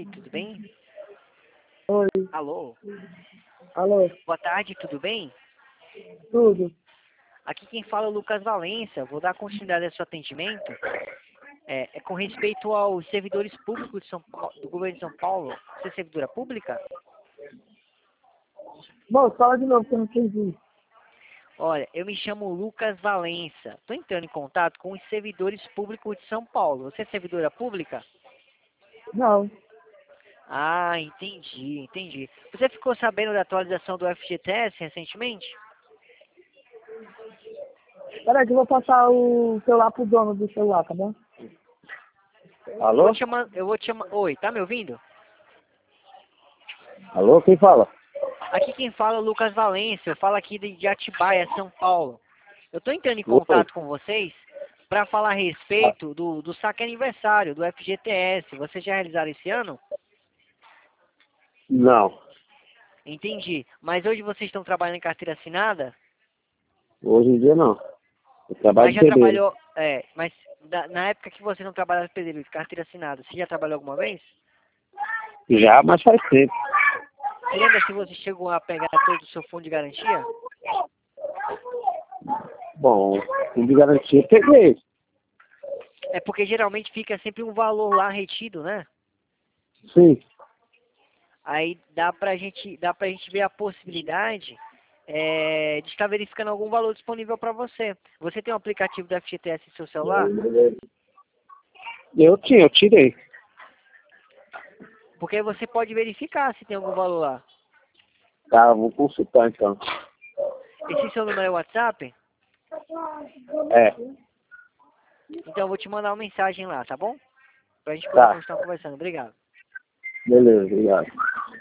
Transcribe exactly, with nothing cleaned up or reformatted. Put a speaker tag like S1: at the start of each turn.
S1: tudo bem?
S2: Oi,
S1: Alô?
S2: alô,
S1: Boa tarde, tudo bem?
S2: tudo.
S1: Aqui quem fala é o Lucas Valença. Vou dar continuidade ao seu atendimento. É, é com respeito aos servidores públicos de São Paulo, do governo de São Paulo. Você é servidora pública?
S2: Bom, fala de novo que eu não entendi.
S1: Olha, eu me chamo Lucas Valença. Estou entrando em contato com os servidores públicos de São Paulo. Você é servidora pública?
S2: Não.
S1: Ah, entendi, entendi. Você ficou sabendo da atualização do F G T S recentemente?
S2: Peraí que eu vou passar o celular pro dono do celular, tá bom?
S1: Eu
S3: Alô?
S1: vou te chamar, eu vou te chamar. Oi, tá me ouvindo?
S3: Alô, quem fala?
S1: Aqui quem fala é o Lucas Valença. Eu falo aqui de de Atibaia, São Paulo. Eu estou entrando em
S3: Oi.
S1: contato com vocês para falar a respeito do, do saque aniversário do F G T S. Vocês já realizaram esse ano?
S3: Não,
S1: Entendi. Mas hoje vocês estão trabalhando em carteira assinada?
S3: hoje em dia não. Eu trabalho
S1: Mas
S3: de
S1: já
S3: pedreiro.
S1: trabalhou. É, mas da- na época que você não trabalhava de pedreiro, de carteira assinada, você já trabalhou alguma vez?
S3: Já, mas faz tempo.
S1: Você lembra se você chegou a pegar todo o seu fundo de garantia?
S3: Bom, fundo de garantia eu peguei.
S1: É porque geralmente fica sempre um valor lá retido, né?
S3: Sim.
S1: Aí dá pra gente, dá pra gente ver a possibilidade é, de estar verificando algum valor disponível para você. Você tem um aplicativo do F G T S no seu celular?
S3: Eu tinha, eu tirei.
S1: Porque aí você pode verificar se tem algum valor lá.
S3: Tá, vou consultar então.
S1: Esse seu número é o WhatsApp?
S3: É,
S1: Então eu vou te mandar uma mensagem lá, tá bom? Pra gente poder
S3: tá.
S1: continuar conversando. Obrigado.
S3: Beleza, obrigado.